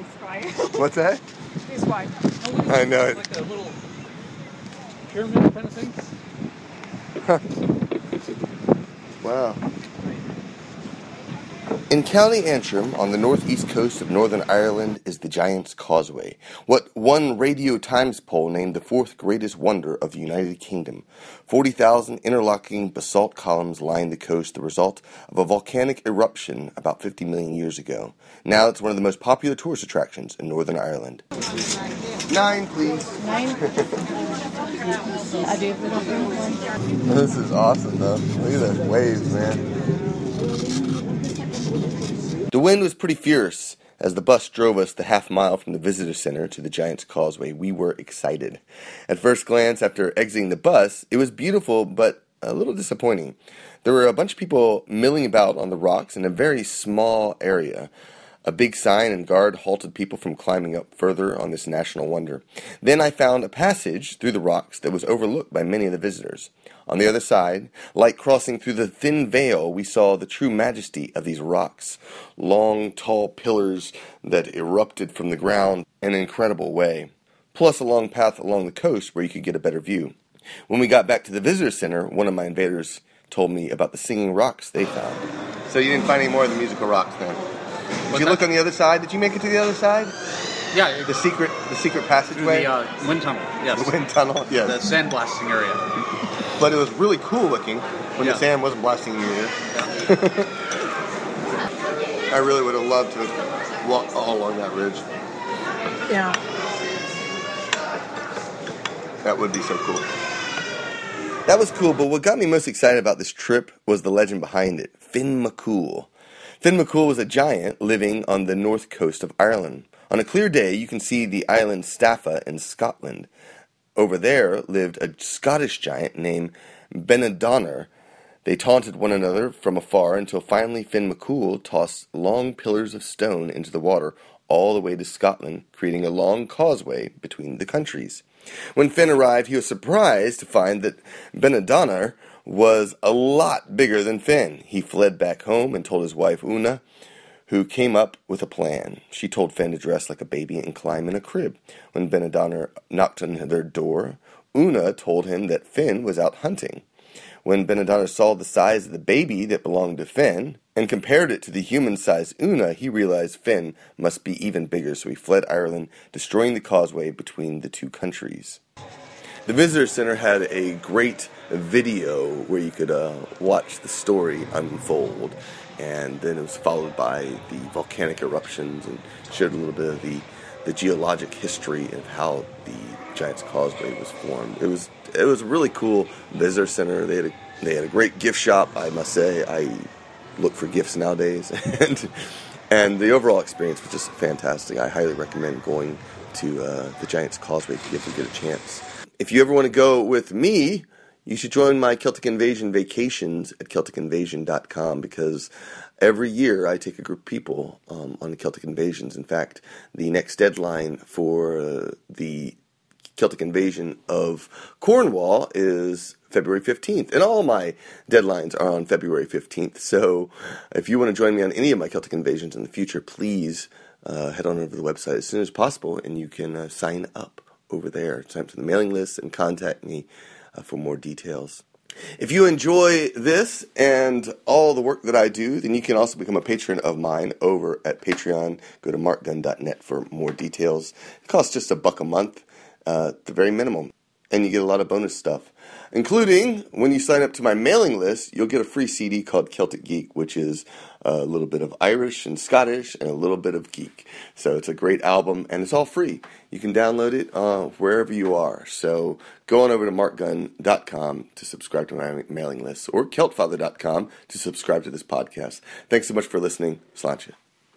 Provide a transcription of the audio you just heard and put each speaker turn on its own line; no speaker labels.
What's that?
He's fine.
I know it.
Like a little pyramid kind of thing.
Wow. In County Antrim, on the northeast coast of Northern Ireland, is the Giant's Causeway, what one Radio Times poll named the fourth greatest wonder of the United Kingdom. 40,000 interlocking basalt columns line the coast, the result of a volcanic eruption about 50 million years ago. Now it's one of the most popular tourist attractions in Northern Ireland. 9, please.
9? I do if we don't bring one.
This is awesome, though. Look at those waves, man. The wind was pretty fierce. As the bus drove us the half mile from the visitor center to the Giant's Causeway, we were excited. At first glance, after exiting the bus, it was beautiful, but a little disappointing. There were a bunch of people milling about on the rocks in a very small area. A big sign and guard halted people from climbing up further on this national wonder. Then I found a passage through the rocks that was overlooked by many of the visitors. On the other side, like crossing through the thin veil, we saw the true majesty of these rocks, long, tall pillars that erupted from the ground in an incredible way, plus a long path along the coast where you could get a better view. When we got back to the visitor center, one of my invaders told me about the singing rocks they found. So you didn't find any more of the musical rocks then? Did you look on the other side? Did you make it to the other side?
Yeah.
The secret passageway?
The wind tunnel, yes.
The wind tunnel, yes.
The sandblasting area.
But it was really cool looking when the sand wasn't blasting in your ear. Yeah. I really would have loved to walk all along that ridge.
Yeah.
That would be so cool. That was cool, but what got me most excited about this trip was the legend behind it, Finn McCool. Finn McCool was a giant living on the north coast of Ireland. On a clear day, you can see the island Staffa in Scotland. Over there lived a Scottish giant named Benadonner. They taunted one another from afar until finally Finn McCool tossed long pillars of stone into the water all the way to Scotland, creating a long causeway between the countries. When Finn arrived, he was surprised to find that Benadonner was a lot bigger than Finn. He fled back home and told his wife Una, who came up with a plan. She told Finn to dress like a baby and climb in a crib. When Benadonner knocked on their door, Una told him that Finn was out hunting. When Benadonner saw the size of the baby that belonged to Finn and compared it to the human-sized Una, he realized Finn must be even bigger, so he fled Ireland, destroying the causeway between the two countries. The Visitor Center had a great video where you could watch the story unfold, and then it was followed by the volcanic eruptions and showed a little bit of the geologic history of how the Giant's Causeway was formed. It was a really cool visitor center. They had a great gift shop, I must say. I look for gifts nowadays, and the overall experience was just fantastic. I highly recommend going to the Giant's Causeway if you get a chance. If you ever want to go with me, you should join my Celtic Invasion vacations at CelticInvasion.com, because every year I take a group of people on the Celtic Invasions. In fact, the next deadline for the Celtic Invasion of Cornwall is February 15th, and all my deadlines are on February 15th. So if you want to join me on any of my Celtic Invasions in the future, please head on over to the website as soon as possible, and you can sign up over there. Sign up to the mailing list and contact me for more details. If you enjoy this and all the work that I do, then you can also become a patron of mine over at Patreon. Go to markgunn.net for more details. It costs just $1 a month, the very minimum, and you get a lot of bonus stuff, including when you sign up to my mailing list, you'll get a free CD called Celtic Geek, which is a little bit of Irish and Scottish and a little bit of geek. So it's a great album, and it's all free. You can download it wherever you are. So go on over to markgunn.com to subscribe to my mailing list, or keltfather.com to subscribe to this podcast. Thanks so much for listening. Sláinte.